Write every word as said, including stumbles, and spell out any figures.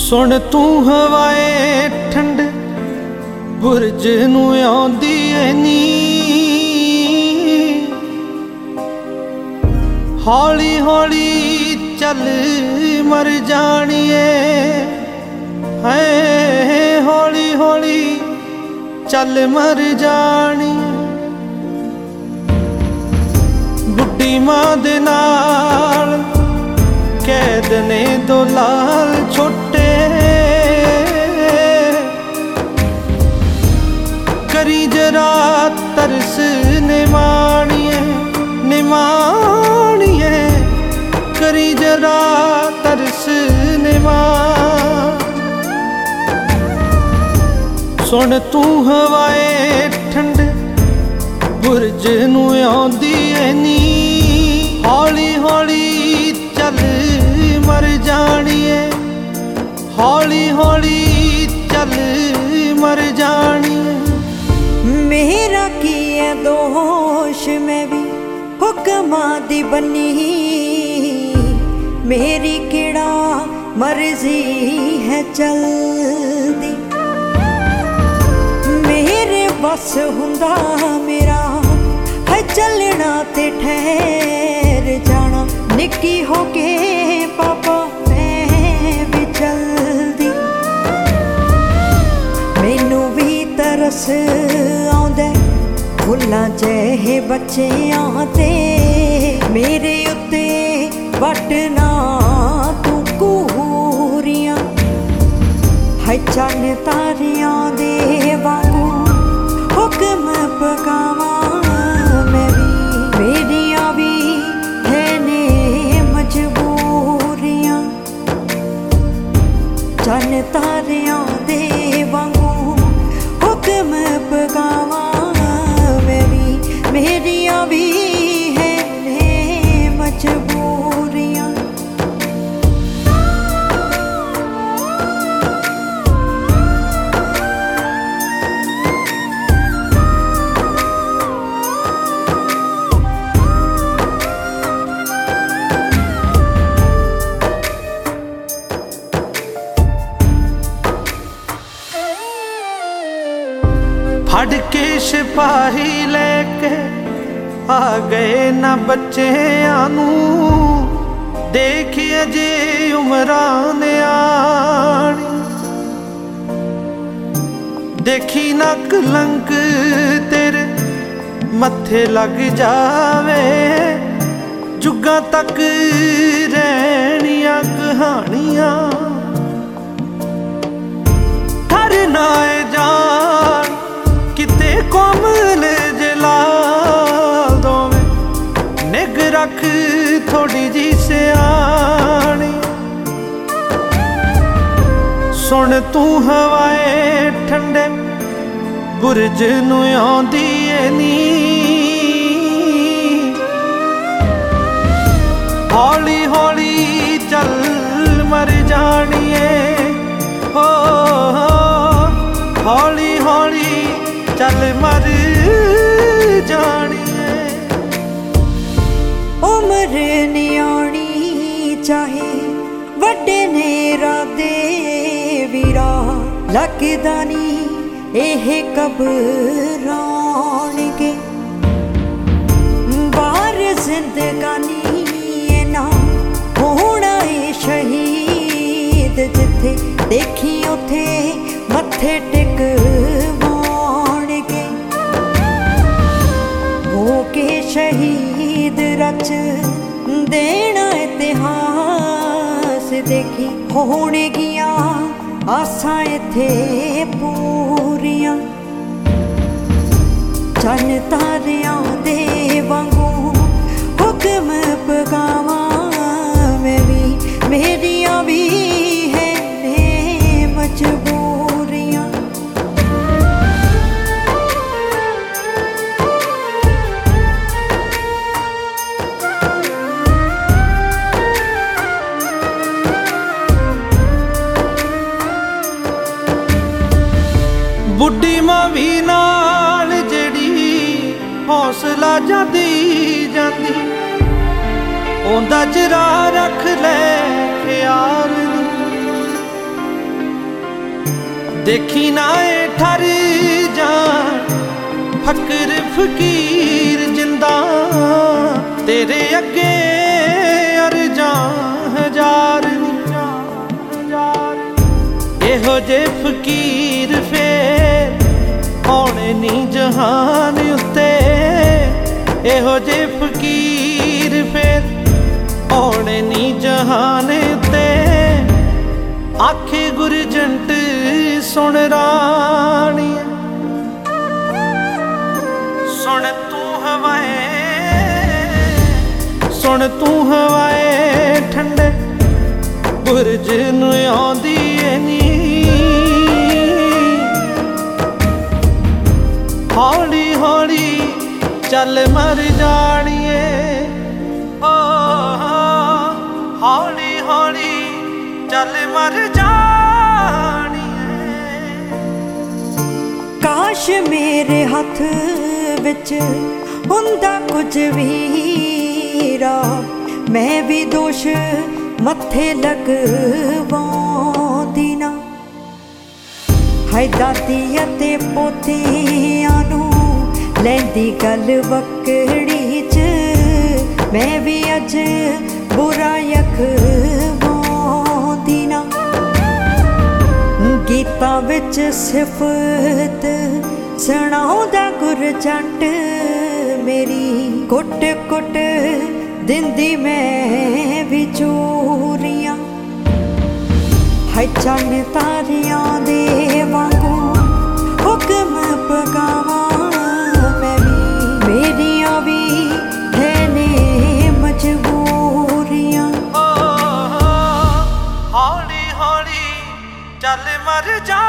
सुन तू हवाए ठंड बुरज नूं आउंदी ऐ नी, हौली हौली चल मर जाणीए है, हौली हौली चल मर जानी। बुढ़ी मां दे नाल कैद ने दो लाल छोटे, करी जरा तरस निमाणिए निमाणिए, करी जरा तरस निमान। सुन तू हवाए ठंड बुरज नूं आउंदी ऐ नी, हौली हौली चल मर जाणीए, हौली हौली चल मर जाणीए। मेरा की है दोष मैं भी हुक्मां दी बनी, मेरी केड़ा मर्जी है चलदी, मेरे बस हुंदा मेरा है चलना ते ठहर जाना। निक्की हो के पापा मैं भी चलदी, मैनू भी तरस आउंदा फुल्लां जहे बच्चियां ते, मेरे उत्ते वटना तू कूरियां है चन तारियां दे वांगू हुक्म पकावां मैं भी, मेरियां भी है ने मजबूरियां चन तारियां दे वांगू हुक्म पकावां मैं भी, मेरियां भी है ने मजबूरियां। फड़ के सिपाही लेके आ गए ना बच्चियां नूं, देखिए जे उमरां ने आनी, देखी ना कलंक तेरे मत्थे लग जावे, जुगां तक रहनियां कहानियां थर नाए जान किते कोमल जलाल दोवें, निग रख थोड़ी जी सियाणी। सुन तू हवाए ठंडे बुरज नूं आउंदी ऐ नी, हौली हौली चल मर जाणीए हो, हौली हौली चल मर जाणीए। उम्र नियाणी चाहे वड्डे ने राधे वीरा, लगदा नी एह घबराणगे, बाहर जिंदगानी ए ना होना ए शहीद, जिथे देखी उथे मत्थे टिकवाणगे, हो के शहीद रच देना इतिहास, देखी होणगियां आसां इत्थे पूरियां चन तारियां दे वांगू हुक्म पकावां मैं भी, मेरियां भी है ने मजबूरियां। बुढ़ी मां भी नाल जेड़ी हौसला जादी जांदी, ओंदा जरा रख ले ख्याल नी, देखी ना ए ठर जा फकर फकीर जिंदा तेरे अगे अर्जा हजार एहो जे फकीर फेर आने नी जहान उत्ते एहो जे फकीर फेर आने नी जहान उत्ते आखे गुरजंट सुन रानी सुन तू हवाए सुन तू हवाए ठंडे बुरज नूं आउंदी ऐ नी हौली हौली चल मर जानिए ओ हौली हौली चल मर जानिए। काश मेरे हथ विच हुंदा कुछ वीरा मैं भी दोष मत्थे लगवाउंदी ना हाय दादी अते पोतियां नूं लैंदी गल वकड़ी च मैं भी अज बुरा यखवाउंदी ना गीतां विच सिफत सुणाउंदा गुरजंट मेरी कुट कुट दिंदी मैं भी चोरियां हाय चन्न तारियां दे वांगू हुक्म पगावां मैं भी मेरियां भी है ने मजबूरियां हौली हौली चल मर जा।